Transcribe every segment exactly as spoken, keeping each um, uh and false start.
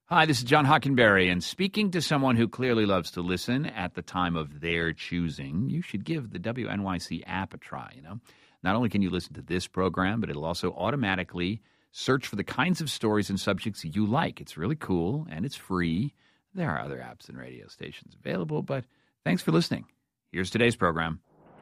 Hi, this is John Hockenberry, and speaking to someone who clearly loves to listen at the time of their choosing, you should give the W N Y C app a try, you know. Not only can you listen to this program, but it'll also automatically search for the kinds of stories and subjects you like. It's really cool, and it's free. There are other apps and radio stations available, but thanks for listening. Here's today's program.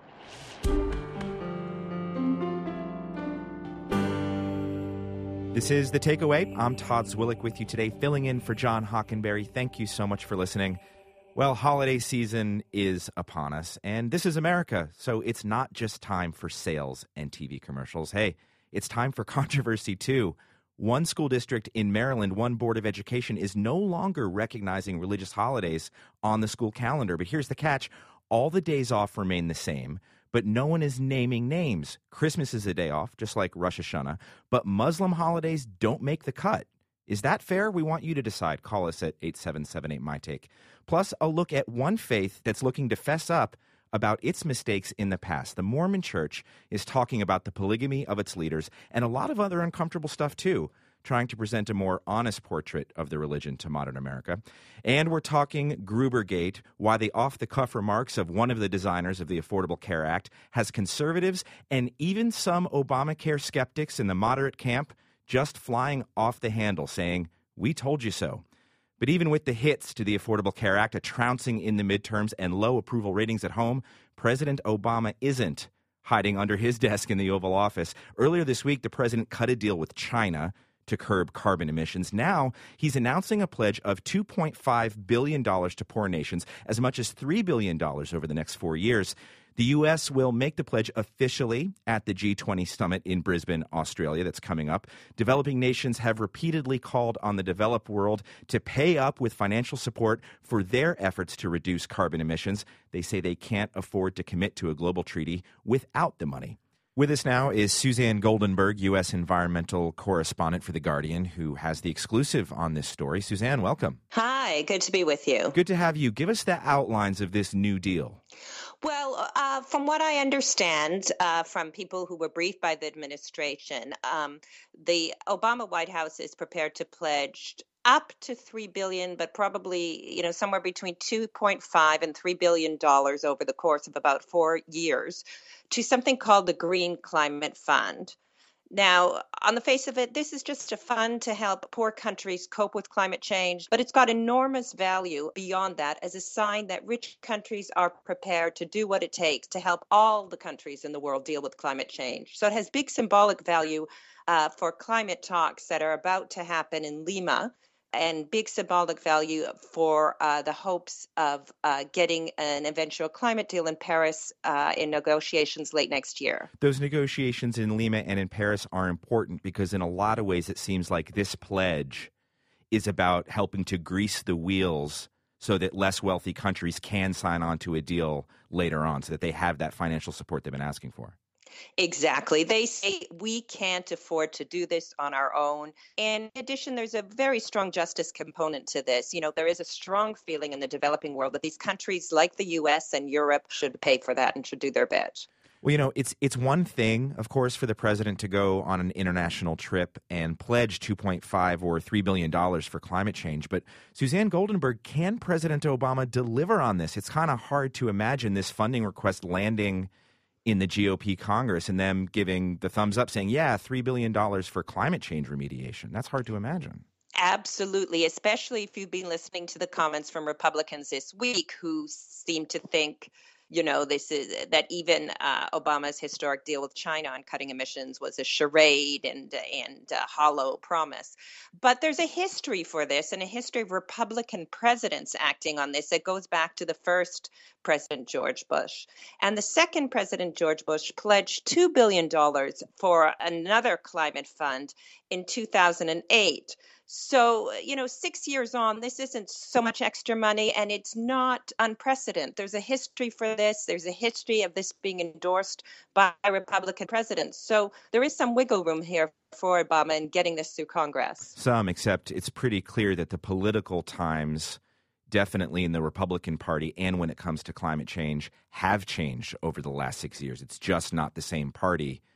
This is The Takeaway. I'm Todd Zwillich with you today, filling in for John Hockenberry. Thank you so much for listening. Well, holiday season is upon us, and this is America, so it's not just time for sales and T V commercials. Hey, it's time for controversy, too. One school district in Maryland, one board of education, is no longer recognizing religious holidays on the school calendar. But here's the catch. All the days off remain the same, but no one is naming names. Christmas is a day off, just like Rosh Hashanah, but Muslim holidays don't make the cut. Is that fair? We want you to decide. Call us at eight seven seven eight, M Y Take. Plus, a look at one faith that's looking to fess up about its mistakes in the past. The Mormon Church is talking about the polygamy of its leaders and a lot of other uncomfortable stuff, too, trying to present a more honest portrait of the religion to modern America. And we're talking Grubergate, why the off-the-cuff remarks of one of the designers of the Affordable Care Act has conservatives and even some Obamacare skeptics in the moderate camp just flying off the handle, saying, "We told you so." But even with the hits to the Affordable Care Act, a trouncing in the midterms, and low approval ratings at home, President Obama isn't hiding under his desk in the Oval Office. Earlier this week, the president cut a deal with China to curb carbon emissions. Now he's announcing a pledge of two point five billion dollars to poor nations, as much as three billion dollars over the next four years. The U S will make the pledge officially at the G twenty summit in Brisbane, Australia, that's coming up. Developing nations have repeatedly called on the developed world to pay up with financial support for their efforts to reduce carbon emissions. They say they can't afford to commit to a global treaty without the money. With us now is Suzanne Goldenberg, U S environmental correspondent for The Guardian, who has the exclusive on this story. Suzanne, welcome. Hi, good to be with you. Good to have you. Give us the outlines of this new deal. Well, uh, from what I understand uh, from people who were briefed by the administration, um, the Obama White House is prepared to pledge up to three billion dollars, but probably, you know, somewhere between two point five and three billion dollars over the course of about four years to something called the Green Climate Fund. Now, on the face of it, this is just a fund to help poor countries cope with climate change, but it's got enormous value beyond that as a sign that rich countries are prepared to do what it takes to help all the countries in the world deal with climate change. So it has big symbolic value uh, for climate talks that are about to happen in Lima, and big symbolic value for uh, the hopes of uh, getting an eventual climate deal in Paris uh, in negotiations late next year. Those negotiations in Lima and in Paris are important because in a lot of ways it seems like this pledge is about helping to grease the wheels so that less wealthy countries can sign on to a deal later on, so that they have that financial support they've been asking for. Exactly. They say we can't afford to do this on our own. In addition, there's a very strong justice component to this. You know, there is a strong feeling in the developing world that these countries like the U S and Europe should pay for that and should do their bit. Well, you know, it's it's one thing, of course, for the president to go on an international trip and pledge two point five or three billion dollars for climate change. But Suzanne Goldenberg, can President Obama deliver on this? It's kind of hard to imagine this funding request landing in the G O P Congress and them giving the thumbs up saying, yeah, three billion dollars for climate change remediation. That's hard to imagine. Absolutely, especially if you've been listening to the comments from Republicans this week who seem to think, you know, this is that even uh, Obama's historic deal with China on cutting emissions was a charade and and a hollow promise. But there's a history for this and a history of Republican presidents acting on this that goes back to the first President George Bush. And the second President George Bush pledged two billion dollars for another climate fund in two thousand eight. So, you know, six years on, this isn't so much extra money, and it's not unprecedented. There's a history for this. There's a history of this being endorsed by Republican presidents. So there is some wiggle room here for Obama in getting this through Congress. Some, except it's pretty clear that the political times, definitely in the Republican Party and when it comes to climate change, have changed over the last six years. It's just not the same party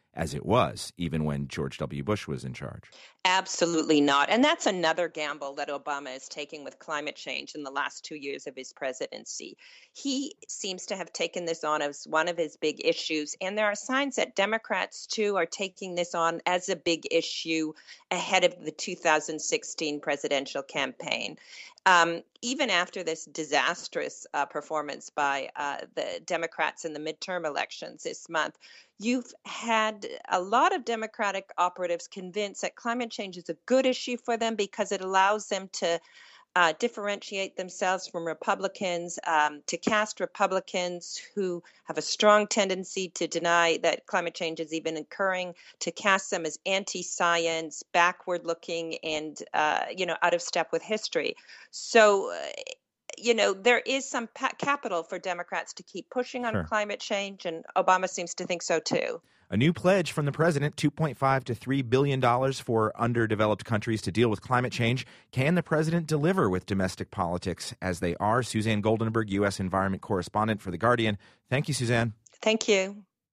as it was, even when George W. Bush was in charge. Absolutely not. And that's another gamble that Obama is taking with climate change in the last two years of his presidency. He seems to have taken this on as one of his big issues. And there are signs that Democrats, too, are taking this on as a big issue ahead of the two thousand sixteen presidential campaign. Um, even after this disastrous uh, performance by uh, the Democrats in the midterm elections this month, you've had a lot of Democratic operatives convinced that climate change is a good issue for them because it allows them to uh, differentiate themselves from Republicans, um, to cast Republicans who have a strong tendency to deny that climate change is even occurring, to cast them as anti-science, backward-looking, and uh, you know, out of step with history. So, uh, you know, there is some pa- capital for Democrats to keep pushing on Sure. climate change, and Obama seems to think so too. A new pledge from the president, two point five to three billion dollars for underdeveloped countries to deal with climate change. Can the president deliver with domestic politics as they are? Suzanne Goldenberg, U S environment correspondent for The Guardian. Thank you, Suzanne. Thank you.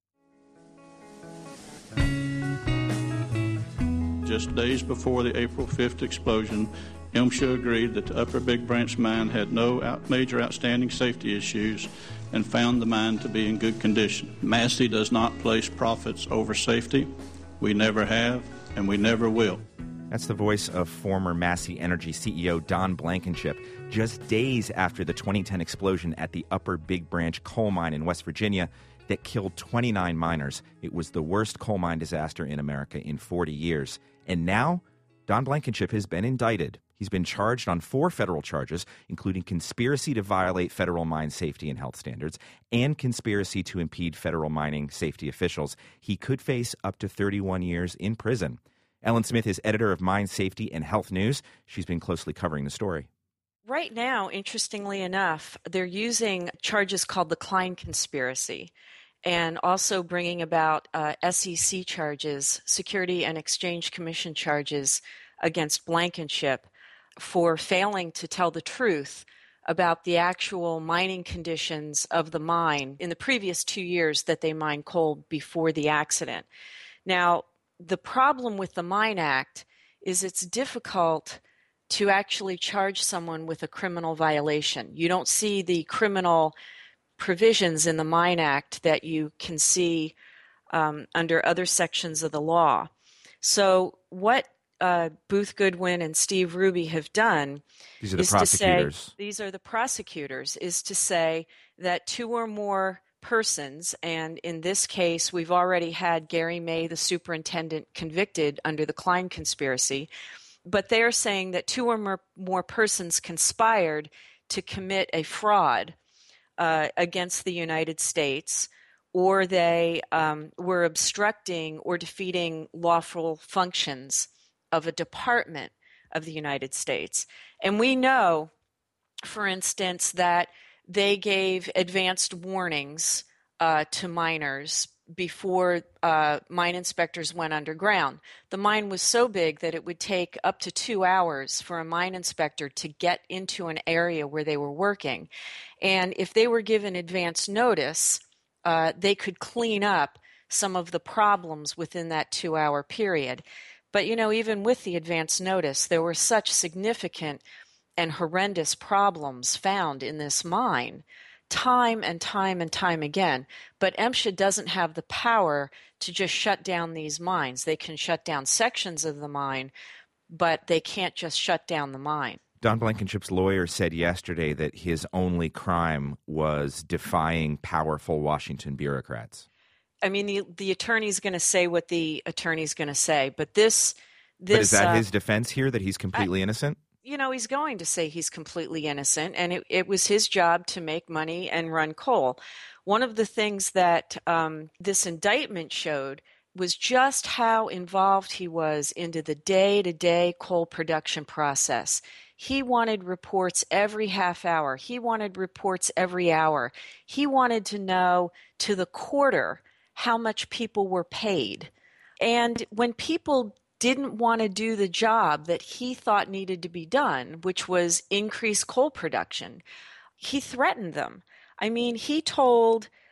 Just days before the April fifth explosion, MSHA agreed that the Upper Big Branch mine had no out- major outstanding safety issues and found the mine to be in good condition. Massey does not place profits over safety. We never have, and we never will. That's the voice of former Massey Energy C E O Don Blankenship, just days after the twenty ten explosion at the Upper Big Branch coal mine in West Virginia that killed twenty-nine miners. It was the worst coal mine disaster in America in forty years. And now, Don Blankenship has been indicted. He's been charged on four federal charges, including conspiracy to violate federal mine safety and health standards and conspiracy to impede federal mining safety officials. He could face up to thirty-one years in prison. Ellen Smith is editor of Mine Safety and Health News. She's been closely covering the story. Right now, interestingly enough, they're using charges called the Klein conspiracy and also bringing about uh, S E C charges, Security and Exchange Commission charges against Blankenship for failing to tell the truth about the actual mining conditions of the mine in the previous two years that they mined coal before the accident. Now, the problem with the Mine Act is it's difficult to actually charge someone with a criminal violation. You don't see the criminal provisions in the Mine Act that you can see um, under other sections of the law. So what uh, Booth Goodwin and Steve Ruby have done These are the is prosecutors. to say, these are the prosecutors, is to say that two or more persons, and in this case, we've already had Gary May, the superintendent, convicted under the Klein conspiracy, but they're saying that two or more, more persons conspired to commit a fraud uh, against the United States, or they um, were obstructing or defeating lawful functions of a department of the United States. And we know, for instance, that they gave advanced warnings uh, to miners before uh, mine inspectors went underground. The mine was so big that it would take up to two hours for a mine inspector to get into an area where they were working. And if they were given advance notice, uh, they could clean up some of the problems within that two-hour period. But, you know, even with the advance notice, there were such significant and horrendous problems found in this mine time and time and time again. But MSHA doesn't have the power to just shut down these mines. They can shut down sections of the mine, but they can't just shut down the mine. Don Blankenship's lawyer said yesterday that his only crime was defying powerful Washington bureaucrats. I mean, the, the attorney's going to say what the attorney's going to say, but this... this but is that uh, his defense here, that he's completely I, innocent? You know, he's going to say he's completely innocent, and it, it was his job to make money and run coal. One of the things that um, this indictment showed was just how involved he was into the day-to-day coal production process. He wanted reports every half hour. He wanted reports every hour. He wanted to know to the quarter how much people were paid. And when people didn't want to do the job that he thought needed to be done, which was increase coal production, he threatened them. I mean, he told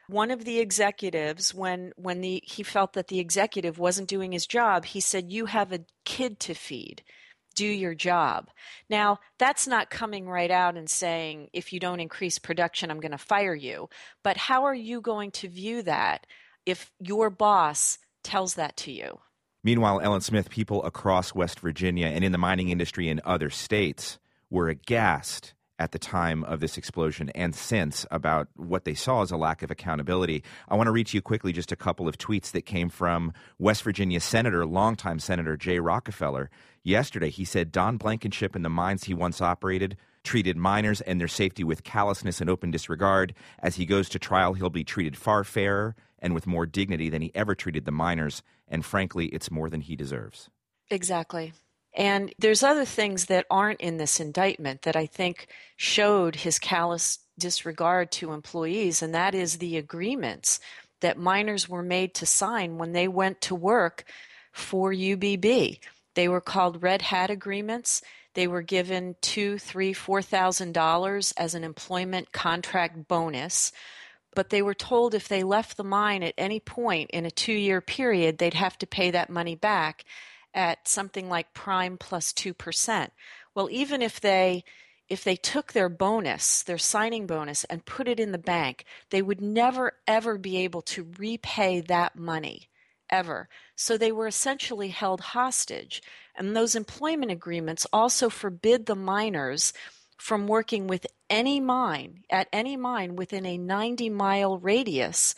One of the executives, when when the he felt that the executive wasn't doing his job, he said, "You have a kid to feed. Do your job." Now, that's not coming right out and saying, if you don't increase production, I'm going to fire you. But how are you going to view that if your boss tells that to you? Meanwhile, Ellen Smith, people across West Virginia and in the mining industry in other states were aghast at the time of this explosion and since about what they saw as a lack of accountability. I want to read to you quickly just a couple of tweets that came from West Virginia Senator, longtime Senator Jay Rockefeller. Yesterday, he said Don Blankenship and the mines he once operated treated miners and their safety with callousness and open disregard. As he goes to trial, he'll be treated far fairer and with more dignity than he ever treated the miners. And frankly, it's more than he deserves. Exactly. And there's other things that aren't in this indictment that I think showed his callous disregard to employees, and that is the agreements that miners were made to sign when they went to work for U B B. They were called Red Hat agreements. They were given two, three, four thousand dollars as an employment contract bonus, but they were told if they left the mine at any point in a two-year period, they'd have to pay that money back at something like prime plus two percent. Well, even if they if they took their bonus, their signing bonus, and put it in the bank, they would never, ever be able to repay that money, ever. So they were essentially held hostage. And those employment agreements also forbid the miners from working with any mine, at any mine within a ninety-mile radius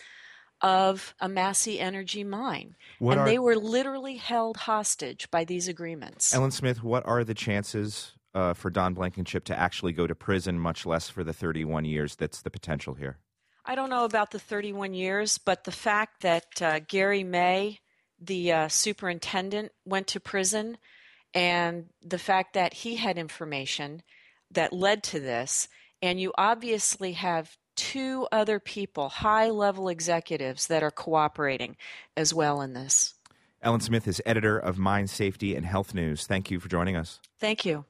of a Massey Energy mine. What and are, they were literally held hostage by these agreements. Ellen Smith, what are the chances uh, for Don Blankenship to actually go to prison, much less for the thirty-one years that's the potential here? I don't know about the thirty-one years, but the fact that uh, Gary May, the uh, superintendent, went to prison, and the fact that he had information that led to this, and you obviously have two other people, high-level executives, that are cooperating as well in this. Ellen Smith is editor of Mine Safety and Health News. Thank you for joining us. Thank you.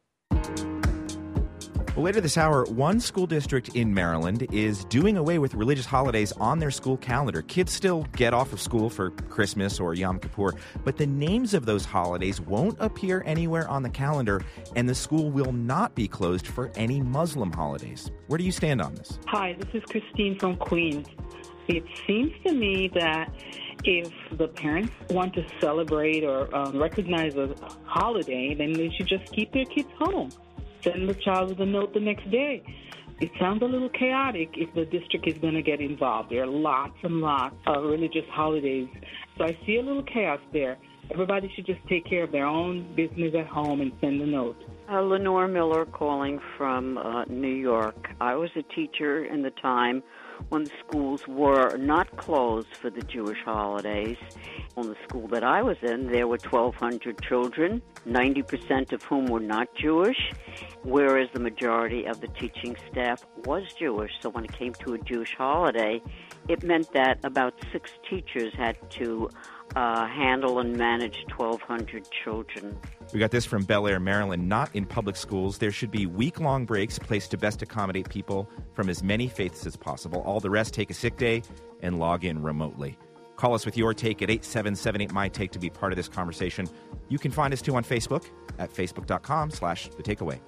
Well, later this hour, one school district in Maryland is doing away with religious holidays on their school calendar. Kids still get off of school for Christmas or Yom Kippur, but the names of those holidays won't appear anywhere on the calendar, and the school will not be closed for any Muslim holidays. Where do you stand on this? Hi, this is Christine from Queens. It seems to me that if the parents want to celebrate or um, recognize a holiday, then they should just keep their kids home. Send the child with a note the next day. It sounds a little chaotic if the district is going to get involved. There are lots and lots of religious holidays. So I see a little chaos there. Everybody should just take care of their own business at home and send a note. Uh, Lenore Miller calling from uh, New York. I was a teacher in the time when the schools were not closed for the Jewish holidays. On the school that I was in, there were twelve hundred children, ninety percent of whom were not Jewish, whereas the majority of the teaching staff was Jewish. So when it came to a Jewish holiday, it meant that about six teachers had to uh, handle and manage twelve hundred children. We got this from Bel Air, Maryland. Not in public schools. There should be week-long breaks placed to best accommodate people from as many faiths as possible. All the rest take a sick day and log in remotely. Call us with your take at eight seven seven eight, M Y Take to be part of this conversation. You can find us, too, on Facebook at facebook.com slash The Takeaway.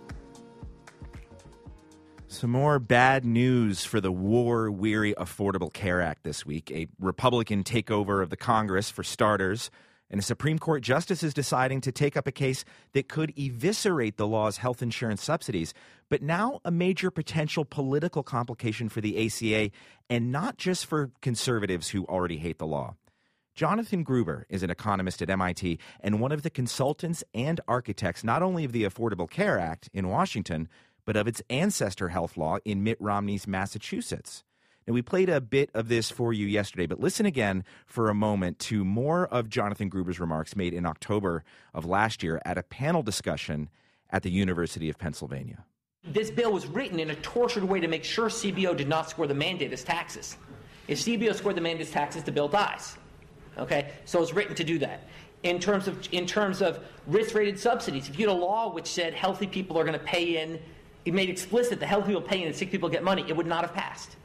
Some more bad news for the war-weary Affordable Care Act this week. A Republican takeover of the Congress, for starters, and a Supreme Court justice is deciding to take up a case that could eviscerate the law's health insurance subsidies, but now a major potential political complication for the A C A, and not just for conservatives who already hate the law. Jonathan Gruber is an economist at M I T and one of the consultants and architects not only of the Affordable Care Act in Washington, but of its ancestor health law in Mitt Romney's Massachusetts. Now, we played a bit of this for you yesterday, but listen again for a moment to more of Jonathan Gruber's remarks made in October of last year at a panel discussion at the University of Pennsylvania. This bill was written in a tortured way to make sure C B O did not score the mandate as taxes. If C B O scored the mandate as taxes, the bill dies. Okay, so it's written to do that. In terms of in terms of risk-rated subsidies, if you had a law which said healthy people are going to pay in, it made explicit that healthy people pay in and sick people get money, it would not have passed.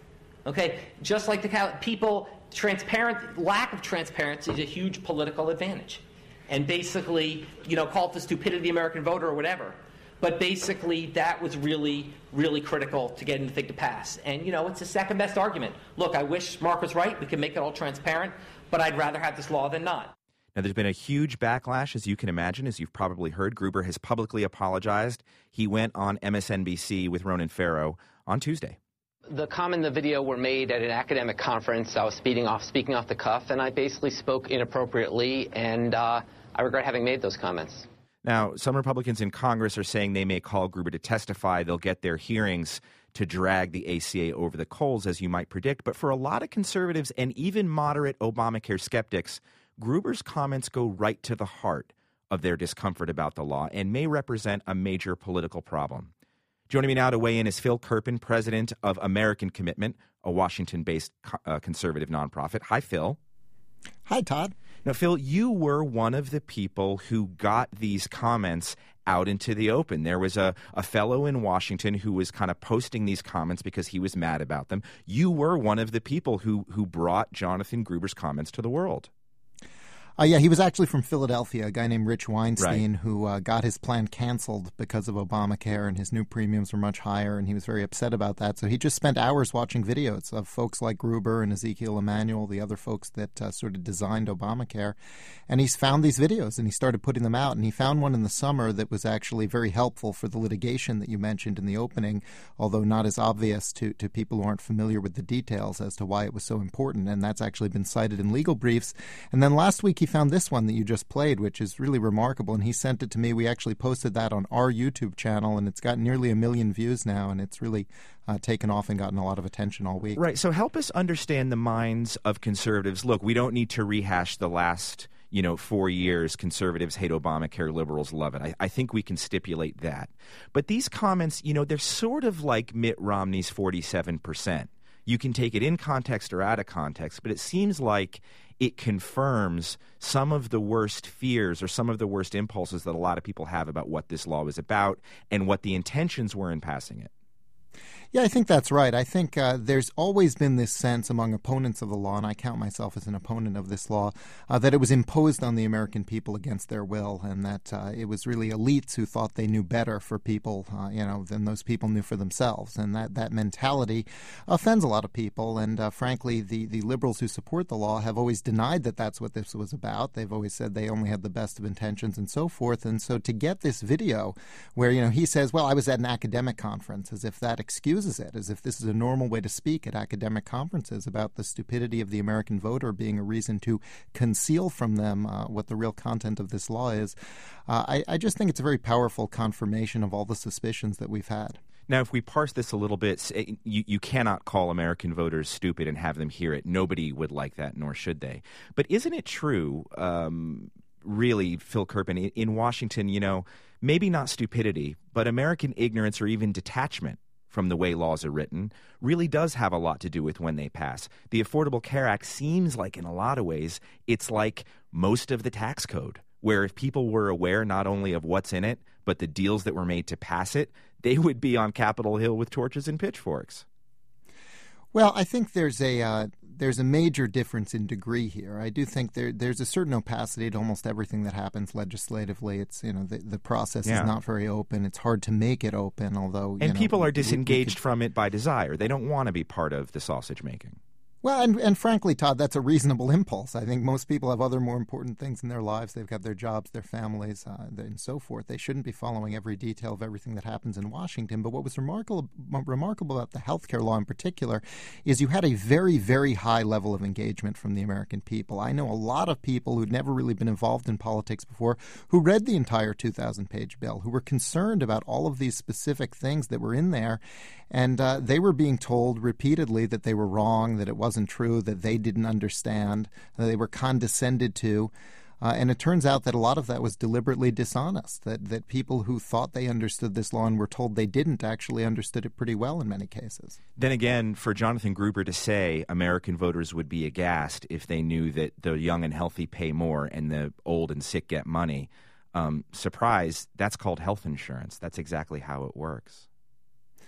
Okay, just like the Cal- people, transparent lack of transparency is a huge political advantage, and basically, you know, call it the stupidity of the American voter or whatever. But basically, that was really, really critical to getting the thing to pass. And, you know, it's the second best argument. Look, I wish Mark was right. We can make it all transparent, but I'd rather have this law than not. Now, there's been a huge backlash, as you can imagine, as you've probably heard. Gruber has publicly apologized. He went on M S N B C with Ronan Farrow on Tuesday. The comment and the video were made at an academic conference. I was speaking off, speaking off the cuff, and I basically spoke inappropriately, and uh, I regret having made those comments. Now, some Republicans in Congress are saying they may call Gruber to testify. They'll get their hearings to drag the A C A over the coals, as you might predict. But for a lot of conservatives and even moderate Obamacare skeptics, Gruber's comments go right to the heart of their discomfort about the law and may represent a major political problem. Joining me now to weigh in is Phil Kerpen, president of American Commitment, a Washington-based uh, conservative nonprofit. Hi, Phil. Hi, Todd. Now, Phil, you were one of the people who got these comments out into the open. There was a, a fellow in Washington who was kind of posting these comments because he was mad about them. You were one of the people who, who brought Jonathan Gruber's comments to the world. Uh, yeah, he was actually from Philadelphia, a guy named Rich Weinstein, right, who uh, got his plan canceled because of Obamacare, and his new premiums were much higher, and he was very upset about that. So he just spent hours watching videos of folks like Gruber and Ezekiel Emanuel, the other folks that uh, sort of designed Obamacare. And he's found these videos, and he started putting them out. And he found one in the summer that was actually very helpful for the litigation that you mentioned in the opening, although not as obvious to, to people who aren't familiar with the details as to why it was so important. And that's actually been cited in legal briefs. And then last week, he found this one that you just played, which is really remarkable, and he sent it to me. We actually posted that on our YouTube channel, and it's got nearly a million views now, and it's really uh, taken off and gotten a lot of attention all week. Right. So help us understand the minds of conservatives. Look, we don't need to rehash the last, you know, four years. Conservatives hate Obamacare, liberals love it. I, I think we can stipulate that. But these comments, you know, they're sort of like Mitt Romney's forty-seven percent. You can take it in context or out of context, but it seems like it confirms some of the worst fears or some of the worst impulses that a lot of people have about what this law was about and what the intentions were in passing it. Yeah, I think that's right. I think uh, there's always been this sense among opponents of the law, and I count myself as an opponent of this law, uh, that it was imposed on the American people against their will, and that uh, it was really elites who thought they knew better for people, uh, you know, than those people knew for themselves. And that, that mentality offends a lot of people. And uh, frankly, the, the liberals who support the law have always denied that that's what this was about. They've always said they only had the best of intentions and so forth. And so to get this video where, you know, he says, well, I was at an academic conference, as if that excuses it, as if this is a normal way to speak at academic conferences about the stupidity of the American voter being a reason to conceal from them uh, what the real content of this law is. Uh, I, I just think it's a very powerful confirmation of all the suspicions that we've had. Now, if we parse this a little bit, you, you cannot call American voters stupid and have them hear it. Nobody would like that, nor should they. But isn't it true, um, really, Phil Kerpen, in, in Washington, you know, maybe not stupidity, but American ignorance or even detachment from the way laws are written really does have a lot to do with when they pass. The Affordable Care Act seems like, in a lot of ways, it's like most of the tax code, where if people were aware not only of what's in it, but the deals that were made to pass it, they would be on Capitol Hill with torches and pitchforks. Well, I think there's a uh, there's a major difference in degree here. I do think there there's a certain opacity to almost everything that happens legislatively. It's, you know, the, the process yeah. is not very open. It's hard to make it open, although, you and know, people are we, disengaged we could... from it by desire. They don't want to be part of the sausage making. Well, and, and frankly, Todd, that's a reasonable impulse. I think most people have other more important things in their lives. They've got their jobs, their families, uh, and so forth. They shouldn't be following every detail of everything that happens in Washington. But what was remarkable, remarkable about the health care law in particular is you had a very, very high level of engagement from the American people. I know a lot of people who'd never really been involved in politics before who read the entire two thousand page bill, who were concerned about all of these specific things that were in there. And uh, they were being told repeatedly that they were wrong, that it wasn't true, that they didn't understand, that they were condescended to. Uh, and it turns out that a lot of that was deliberately dishonest, that, that people who thought they understood this law and were told they didn't actually understood it pretty well in many cases. Then again, for Jonathan Gruber to say American voters would be aghast if they knew that the young and healthy pay more and the old and sick get money, um, surprise, that's called health insurance. That's exactly how it works.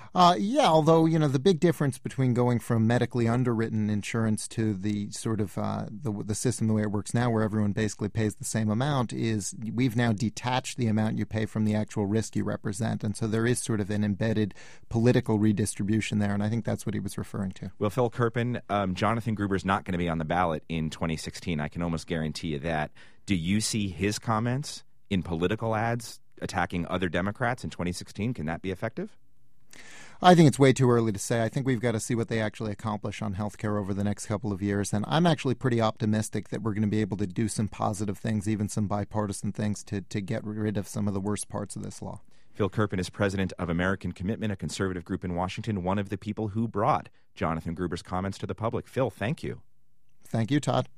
Uh, yeah, although, you know, the big difference between going from medically underwritten insurance to the sort of uh, the, the system the way it works now where everyone basically pays the same amount is we've now detached the amount you pay from the actual risk you represent. And so there is sort of an embedded political redistribution there, and I think that's what he was referring to. Well, Phil Kerpen, um, Jonathan Gruber's not going to be on the ballot in twenty sixteen. I can almost guarantee you that. Do you see his comments in political ads attacking other Democrats in twenty sixteen? Can that be effective? I think it's way too early to say. I think we've got to see what they actually accomplish on healthcare over the next couple of years. And I'm actually pretty optimistic that we're going to be able to do some positive things, even some bipartisan things, to, to get rid of some of the worst parts of this law. Phil Kerpen is president of American Commitment, a conservative group in Washington, one of the people who brought Jonathan Gruber's comments to the public. Phil, thank you. Thank you, Todd.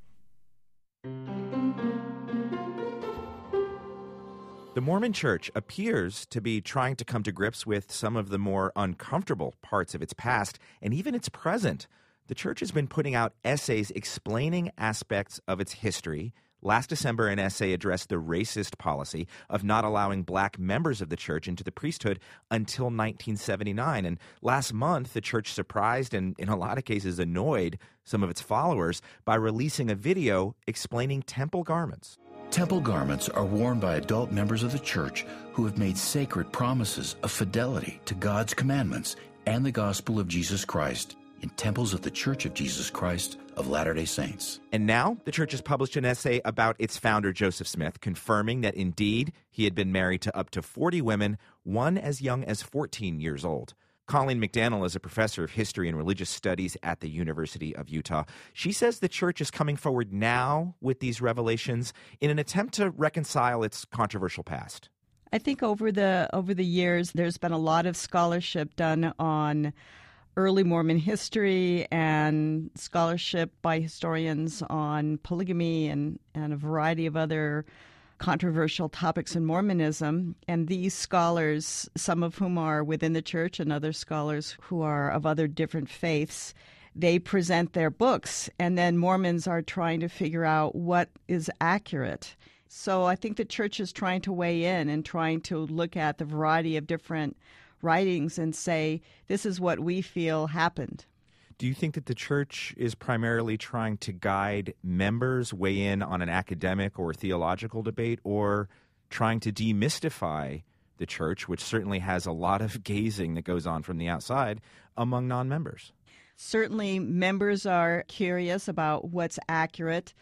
The Mormon Church appears to be trying to come to grips with some of the more uncomfortable parts of its past and even its present. The church has been putting out essays explaining aspects of its history. Last December, an essay addressed the racist policy of not allowing black members of the church into the priesthood until nineteen seventy-nine. And last month, the church surprised and, in a lot of cases, annoyed some of its followers by releasing a video explaining temple garments. Temple garments are worn by adult members of the church who have made sacred promises of fidelity to God's commandments and the gospel of Jesus Christ in temples of the Church of Jesus Christ of Latter-day Saints. And now the church has published an essay about its founder, Joseph Smith, confirming that indeed he had been married to up to forty women, one as young as fourteen years old. Colleen McDaniel is a professor of history and religious studies at the University of Utah. She says the church is coming forward now with these revelations in an attempt to reconcile its controversial past. I think over the over the years, there's been a lot of scholarship done on early Mormon history and scholarship by historians on polygamy and, and a variety of other controversial topics in Mormonism. And these scholars, some of whom are within the church and other scholars who are of other different faiths, they present their books. And then Mormons are trying to figure out what is accurate. So I think the church is trying to weigh in and trying to look at the variety of different writings and say, this is what we feel happened. Do you think that the church is primarily trying to guide members, weigh in on an academic or theological debate, or trying to demystify the church, which certainly has a lot of gazing that goes on from the outside among non-members? Certainly, members are curious about what's accurate.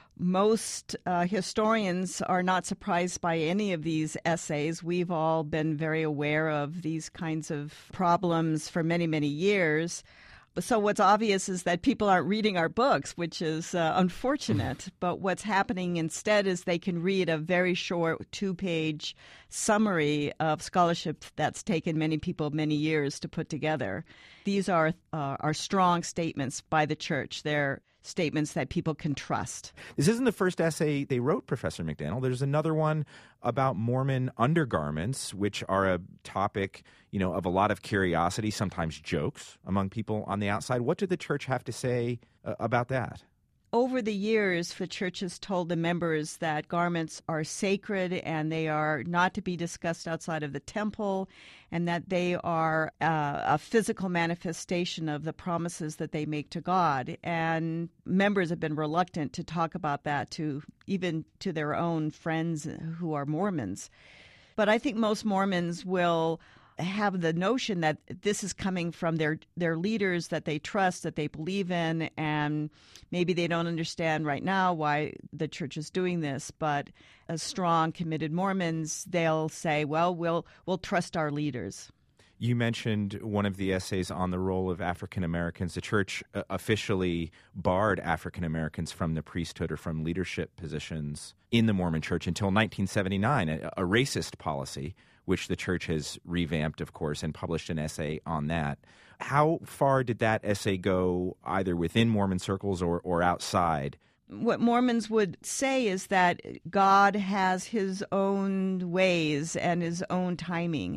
Most uh, historians are not surprised by any of these essays. We've all been very aware of these kinds of problems for many, many years. So what's obvious is that people aren't reading our books, which is uh, unfortunate. But what's happening instead is they can read a very short two-page summary of scholarship that's taken many people many years to put together. These are uh, are strong statements by the church. They're statements that people can trust. This isn't the first essay they wrote, Professor McDaniel. There's another one about Mormon undergarments, which are a topic, you know, of a lot of curiosity, sometimes jokes among people on the outside. What did the church have to say uh, about that? Over the years, the church has told the members that garments are sacred and they are not to be discussed outside of the temple, and that they are uh, a physical manifestation of the promises that they make to God. And members have been reluctant to talk about that to even to their own friends who are Mormons. But I think most Mormons will have the notion that this is coming from their their leaders that they trust, that they believe in, and maybe they don't understand right now why the church is doing this. But as strong, committed Mormons, they'll say, well, we'll we'll trust our leaders. You mentioned one of the essays on the role of African Americans. The church uh, officially barred African Americans from the priesthood or from leadership positions in the Mormon church until nineteen seventy-nine, a, a racist policy, which the church has revamped, of course, and published an essay on that. How far did that essay go, either within Mormon circles or, or outside? What Mormons would say is that God has his own ways and his own timing.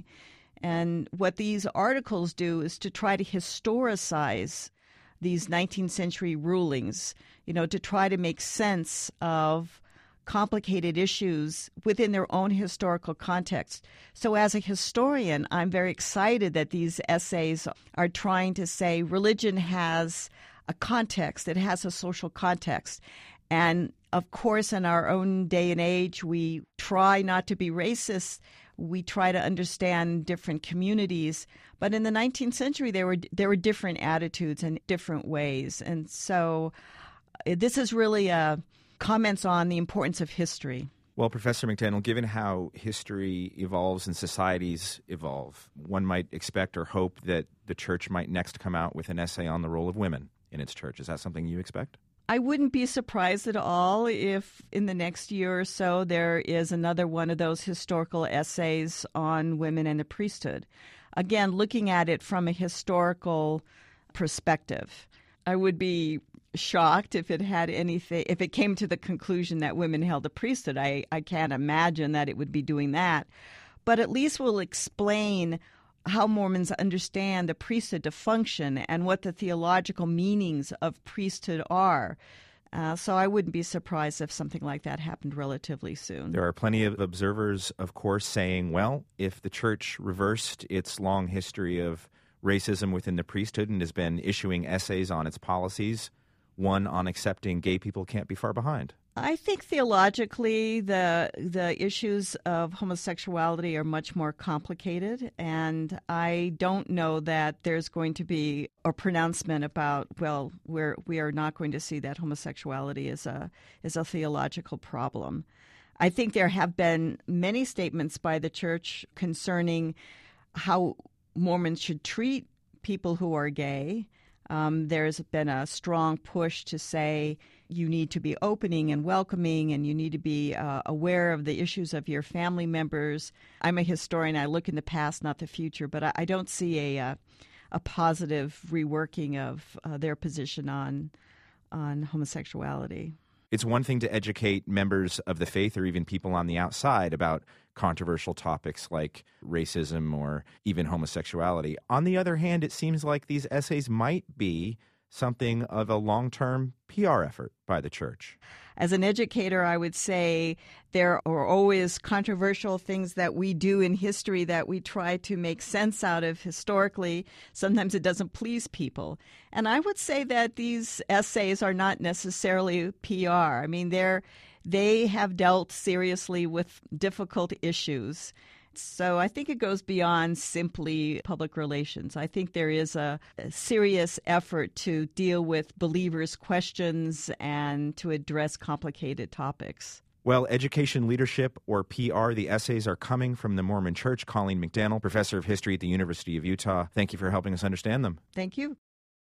And what these articles do is to try to historicize these nineteenth century rulings, you know, to try to make sense of complicated issues within their own historical context. So as a historian, I'm very excited that these essays are trying to say religion has a context, it has a social context. And of course, in our own day and age, we try not to be racist. We try to understand different communities. But in the nineteenth century, there were there were different attitudes and different ways. And so this is really a comments on the importance of history. Well, Professor McDaniel, given how history evolves and societies evolve, one might expect or hope that the church might next come out with an essay on the role of women in its church. Is that something you expect? I wouldn't be surprised at all if in the next year or so there is another one of those historical essays on women and the priesthood. Again, looking at it from a historical perspective. I would be shocked if it had anything, if it came to the conclusion that women held the priesthood. I, I can't imagine that it would be doing that. But at least we'll explain how Mormons understand the priesthood to function and what the theological meanings of priesthood are. Uh, so I wouldn't be surprised if something like that happened relatively soon. There are plenty of observers, of course, saying, well, if the church reversed its long history of racism within the priesthood and has been issuing essays on its policies, one on accepting gay people can't be far behind. I think theologically the the issues of homosexuality are much more complicated, and I don't know that there's going to be a pronouncement about, well, we're we are not going to see that homosexuality is a is a theological problem. I think there have been many statements by the church concerning how Mormons should treat people who are gay. Um, there's been a strong push to say you need to be opening and welcoming, and you need to be uh, aware of the issues of your family members. I'm a historian. I look in the past, not the future, but I, I don't see a, a a positive reworking of uh, their position on on homosexuality. It's one thing to educate members of the faith or even people on the outside about controversial topics like racism or even homosexuality. On the other hand, it seems like these essays might be something of a long-term P R effort by the church. As an educator, I would say there are always controversial things that we do in history that we try to make sense out of historically. Sometimes it doesn't please people. And I would say that these essays are not necessarily P R. I mean, they're, they have dealt seriously with difficult issues. So I think it goes beyond simply public relations. I think there is a, a serious effort to deal with believers' questions and to address complicated topics. Well, education, leadership, or P R, the essays are coming from the Mormon Church. Colleen McDaniel, professor of history at the University of Utah. Thank you for helping us understand them. Thank you.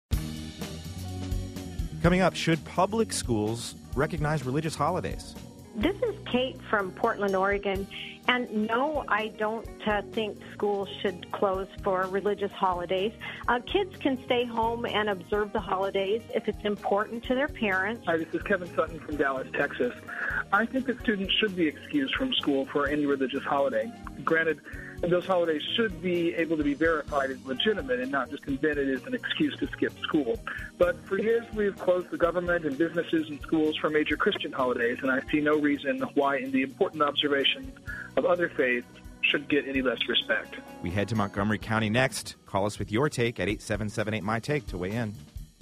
Coming up, should public schools recognize religious holidays? This is Kate from Portland, Oregon. And no, I don't uh, think schools should close for religious holidays. Uh, kids can stay home and observe the holidays if it's important to their parents. Hi, this is Kevin Sutton from Dallas, Texas. I think that students should be excused from school for any religious holiday. Granted, those holidays should be able to be verified as legitimate and not just invented as an excuse to skip school. But for years, we've closed the government and businesses and schools for major Christian holidays, and I see no reason why in the important observations of other faiths should get any less respect. We head to Montgomery County next. Call us with your take at eight seven seven eight, M Y Take to weigh in.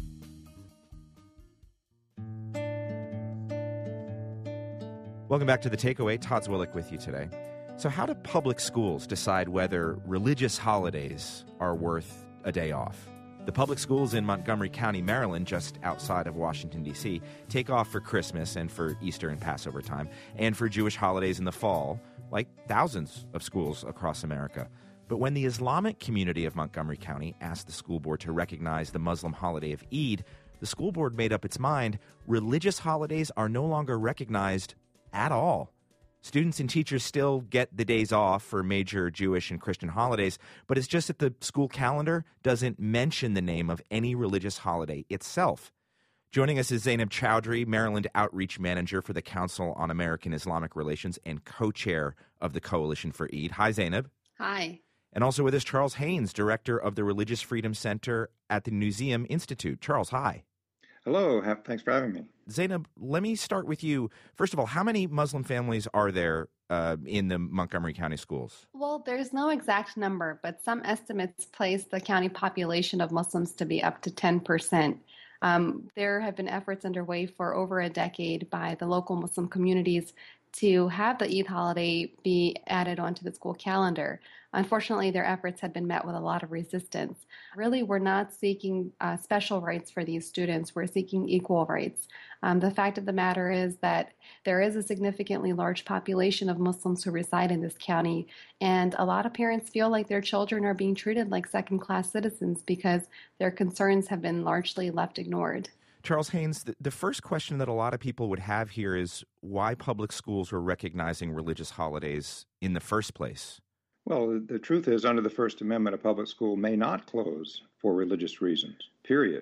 Welcome back to The Takeaway. Todd Zwillich with you today. So how do public schools decide whether religious holidays are worth a day off? The public schools in Montgomery County, Maryland, just outside of Washington, D C, take off for Christmas and for Easter and Passover time, and for Jewish holidays in the fall, like thousands of schools across America. But when the Islamic community of Montgomery County asked the school board to recognize the Muslim holiday of Eid, the school board made up its mind. Religious holidays are no longer recognized at all. Students and teachers still get the days off for major Jewish and Christian holidays, but it's just that the school calendar doesn't mention the name of any religious holiday itself. Joining us is Zainab Chowdhury, Maryland Outreach Manager for the Council on American Islamic Relations and co-chair of the Coalition for Eid. Hi, Zainab. Hi. And also with us, Charles Haynes, Director of the Religious Freedom Center at the Newseum Institute. Charles, hi. Hello. Ha- thanks for having me. Zainab, let me start with you. First of all, how many Muslim families are there uh, in the Montgomery County schools? Well, there's no exact number, but some estimates place the county population of Muslims to be up to ten percent. Um, there have been efforts underway for over a decade by the local Muslim communities to have the Eid holiday be added onto the school calendar. Unfortunately, their efforts had been met with a lot of resistance. Really, we're not seeking uh, special rights for these students. We're seeking equal rights. Um, the fact of the matter is that there is a significantly large population of Muslims who reside in this county, and a lot of parents feel like their children are being treated like second-class citizens because their concerns have been largely left ignored. Charles Haynes, the, the first question that a lot of people would have here is why public schools were recognizing religious holidays in the first place. Well, the, the truth is, under the First Amendment, a public school may not close for religious reasons, period.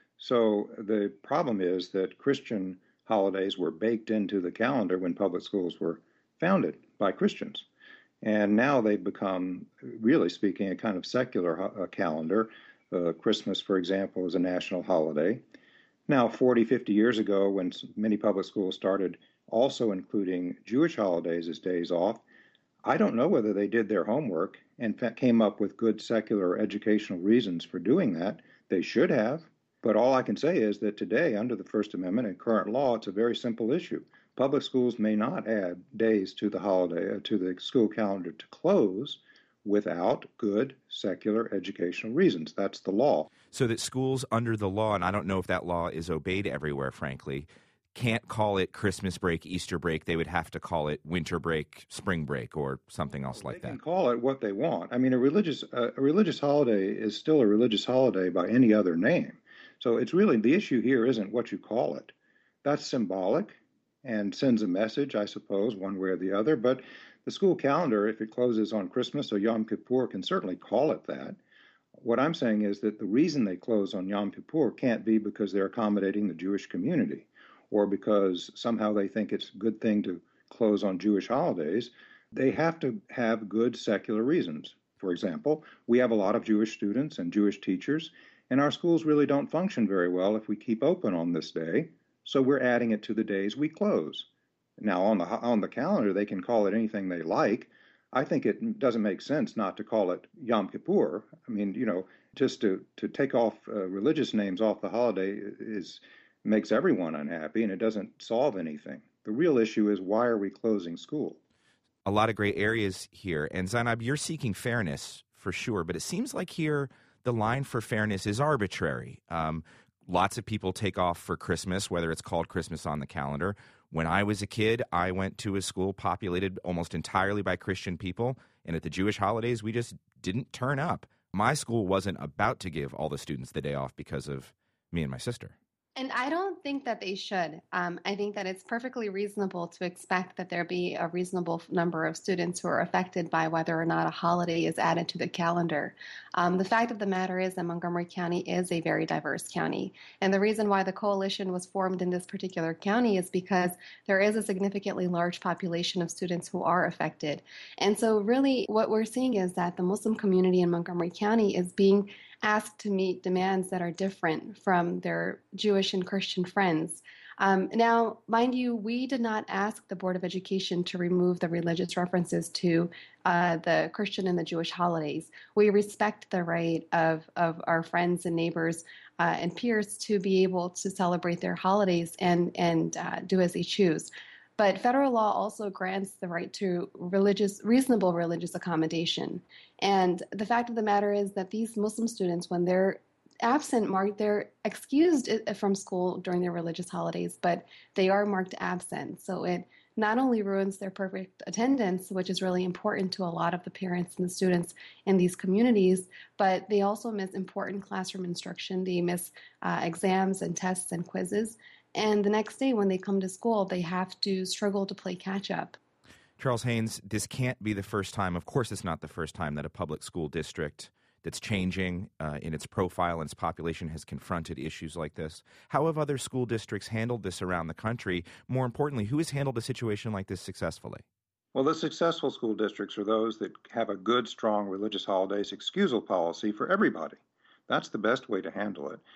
So the problem is that Christian holidays were baked into the calendar when public schools were founded by Christians. And now they've become, really speaking, a kind of secular uh, calendar. Uh, Christmas, for example, is a national holiday. Now, forty, fifty years ago, when many public schools started also including Jewish holidays as days off, I don't know whether they did their homework and came up with good secular educational reasons for doing that. They should have. But all I can say is that today, under the First Amendment and current law, it's a very simple issue. Public schools may not add days to the holiday, uh, to the school calendar to close without good secular educational reasons. That's the law. So that schools under the law, and I don't know if that law is obeyed everywhere, frankly, can't call it Christmas break, Easter break. They would have to call it winter break, spring break, or something else like that. They can call it what they want. I mean, a religious uh, a religious holiday is still a religious holiday by any other name. So it's really, the issue here isn't what you call it. That's symbolic and sends a message, I suppose, one way or the other. But the school calendar, if it closes on Christmas or Yom Kippur, can certainly call it that. What I'm saying is that the reason they close on Yom Kippur can't be because they're accommodating the Jewish community or because somehow they think it's a good thing to close on Jewish holidays. They have to have good secular reasons. For example, we have a lot of Jewish students and Jewish teachers, and our schools really don't function very well if we keep open on this day, so we're adding it to the days we close. Now, on the on the calendar, they can call it anything they like. I think it doesn't make sense not to call it Yom Kippur. I mean, you know, just to, to take off uh, religious names off the holiday is makes everyone unhappy, and it doesn't solve anything. The real issue is, why are we closing school? A lot of gray areas here. And Zainab, you're seeking fairness for sure, but it seems like here the line for fairness is arbitrary. Um, lots of people take off for Christmas, whether it's called Christmas on the calendar. When I was a kid, I went to a school populated almost entirely by Christian people, and at the Jewish holidays, we just didn't turn up. My school wasn't about to give all the students the day off because of me and my sister. And I don't think that they should. Um, I think that it's perfectly reasonable to expect that there be a reasonable number of students who are affected by whether or not a holiday is added to the calendar. Um, the fact of the matter is that Montgomery County is a very diverse county. And the reason why the coalition was formed in this particular county is because there is a significantly large population of students who are affected. And so really what we're seeing is that the Muslim community in Montgomery County is being asked to meet demands that are different from their Jewish and Christian friends. Um, now, mind you, we did not ask the Board of Education to remove the religious references to uh, the Christian and the Jewish holidays. We respect the right of, of our friends and neighbors uh, and peers to be able to celebrate their holidays and, and uh, do as they choose. But federal law also grants the right to religious, reasonable religious accommodation. And the fact of the matter is that these Muslim students, when they're absent, marked, they're excused from school during their religious holidays, but they are marked absent. So it not only ruins their perfect attendance, which is really important to a lot of the parents and the students in these communities, but they also miss important classroom instruction. They miss uh, exams and tests and quizzes. And the next day when they come to school, they have to struggle to play catch up. Charles Haynes, this can't be the first time, of course it's not the first time that a public school district that's changing uh, in its profile and its population has confronted issues like this. How have other school districts handled this around the country? More importantly, who has handled a situation like this successfully? Well, the successful school districts are those that have a good, strong religious holidays excusal policy for everybody. That's the best way to handle it.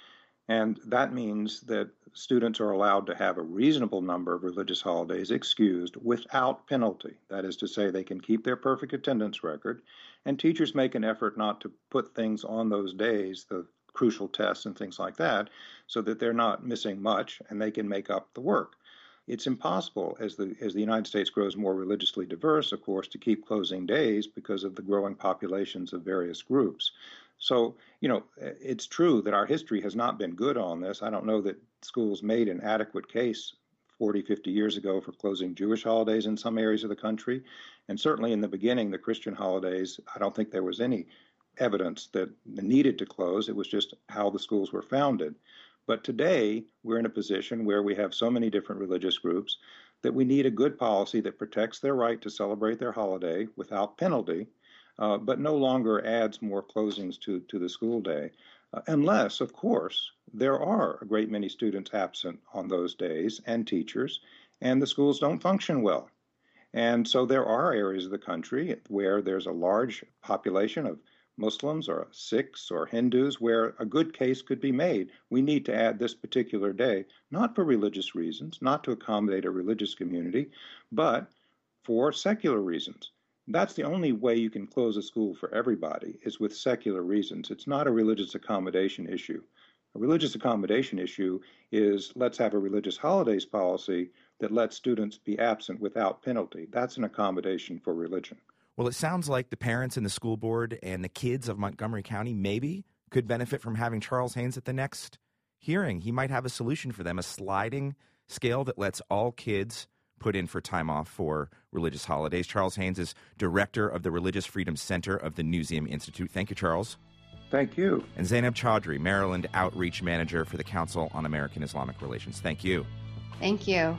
And that means that students are allowed to have a reasonable number of religious holidays excused without penalty. That is to say, they can keep their perfect attendance record, and teachers make an effort not to put things on those days, the crucial tests and things like that, so that they're not missing much and they can make up the work. It's impossible, as the as the United States grows more religiously diverse, of course, to keep closing days because of the growing populations of various groups. So, you know, it's true that our history has not been good on this. I don't know that schools made an adequate case forty, fifty years ago for closing Jewish holidays in some areas of the country. And certainly in the beginning, the Christian holidays, I don't think there was any evidence that needed to close. It was just how the schools were founded. But today, we're in a position where we have so many different religious groups that we need a good policy that protects their right to celebrate their holiday without penalty, uh, but no longer adds more closings to, to the school day, uh, unless, of course, there are a great many students absent on those days and teachers, and the schools don't function well. And so there are areas of the country where there's a large population of Muslims or Sikhs or Hindus where a good case could be made. We need to add this particular day, not for religious reasons, not to accommodate a religious community, but for secular reasons. That's the only way you can close a school for everybody, is with secular reasons. It's not a religious accommodation issue. A religious accommodation issue is, let's have a religious holidays policy that lets students be absent without penalty. That's an accommodation for religion. Well, it sounds like the parents and the school board and the kids of Montgomery County maybe could benefit from having Charles Haynes at the next hearing. He might have a solution for them, a sliding scale that lets all kids put in for time off for religious holidays. Charles Haynes is director of the Religious Freedom Center of the Newseum Institute. Thank you, Charles. Thank you. And Zainab Chaudhry, Maryland Outreach Manager for the Council on American Islamic Relations. Thank you. Thank you.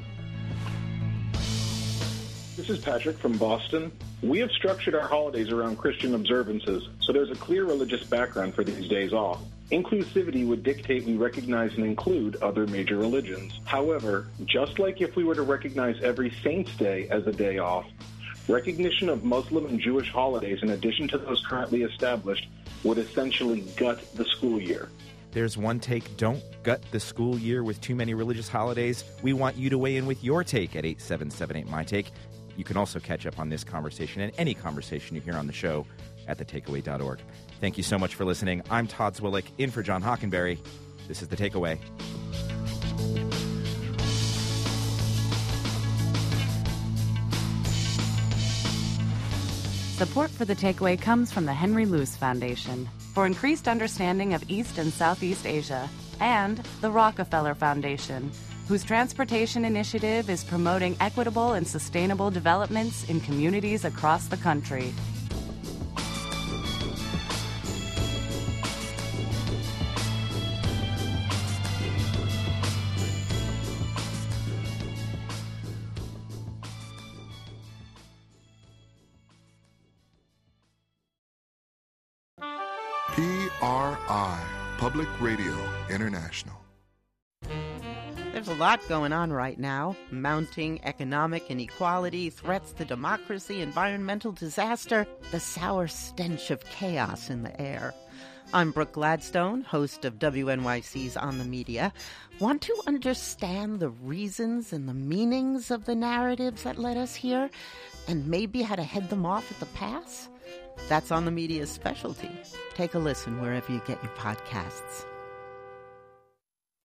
This is Patrick from Boston. We have structured our holidays around Christian observances, so there's a clear religious background for these days off. Inclusivity would dictate we recognize and include other major religions. However, just like if we were to recognize every Saint's Day as a day off, recognition of Muslim and Jewish holidays in addition to those currently established would essentially gut the school year. There's one take. Don't gut the school year with too many religious holidays. We want you to weigh in with your take at eight seven seven eight, my take. You can also catch up on this conversation and any conversation you hear on the show at the takeaway dot org. Thank you so much for listening. I'm Todd Zwillich, in for John Hockenberry. This is The Takeaway. Support for The Takeaway comes from the Henry Luce Foundation for increased understanding of East and Southeast Asia, and the Rockefeller Foundation, whose transportation initiative is promoting equitable and sustainable developments in communities across the country. P R I, Public Radio International. There's a lot going on right now. Mounting economic inequality, threats to democracy, environmental disaster, the sour stench of chaos in the air. I'm Brooke Gladstone, host of W N Y C's On the Media. Want to understand the reasons and the meanings of the narratives that led us here, and maybe how to head them off at the pass? That's On the Media's specialty. Take a listen wherever you get your podcasts.